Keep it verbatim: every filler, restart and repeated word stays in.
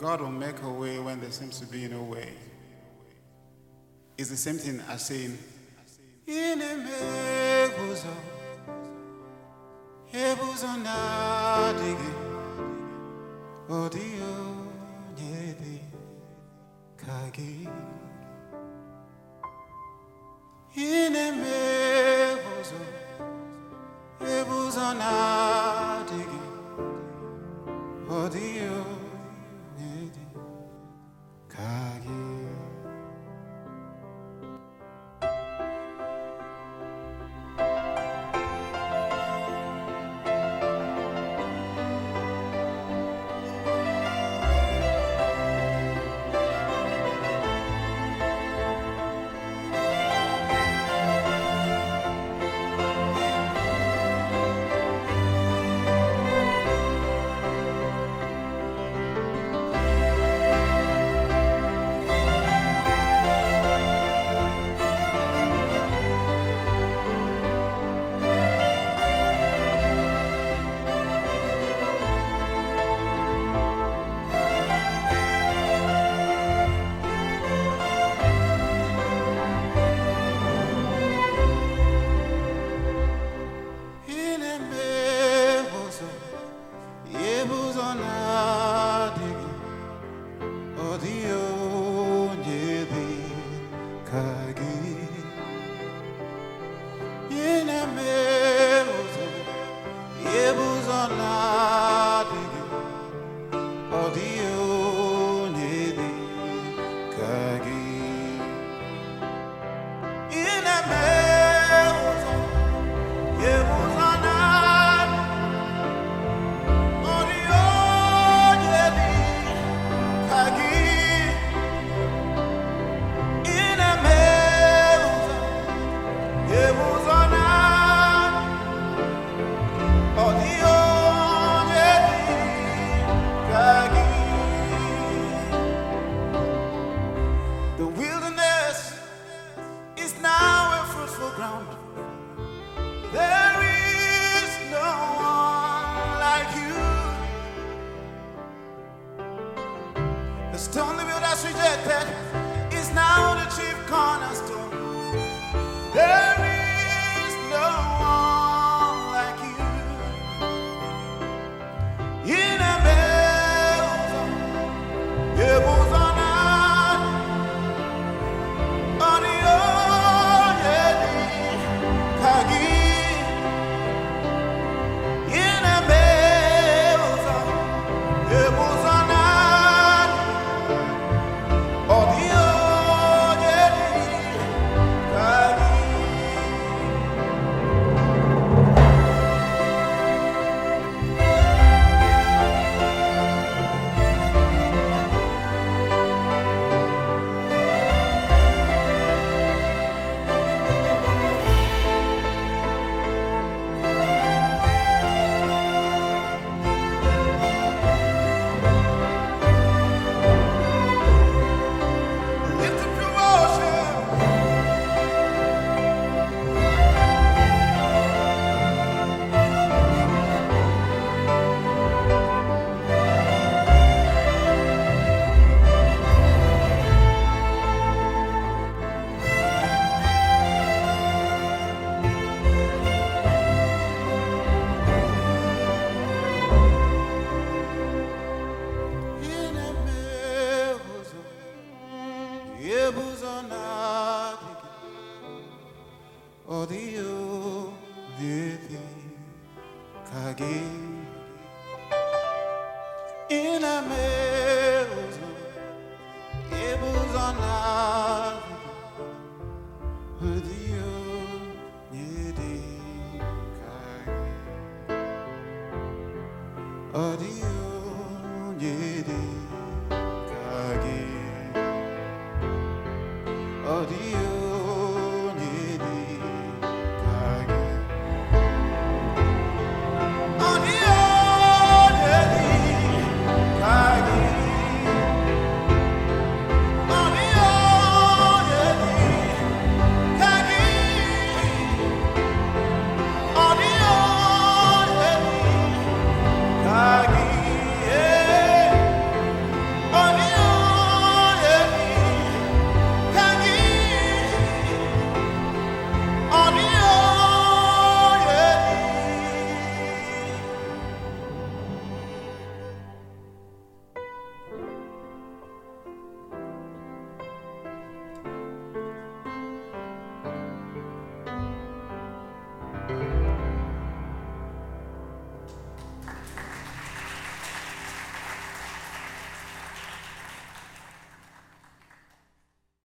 God will make a way when there seems to be no way. It's the same thing as saying, Inemeguzo, Ebuzo nadige, Odio nyedi kagi. Inemeguzo, Ebuzo nadige, Odio nyedi kagi. The stone the builders rejected is now the chief cornerstone. There is no one like you. In a belton, it was on on the Kagi. In a belton, it was on. Odio didi kagi ina mezo ebuzona odio didi kagi odio didi kagi odio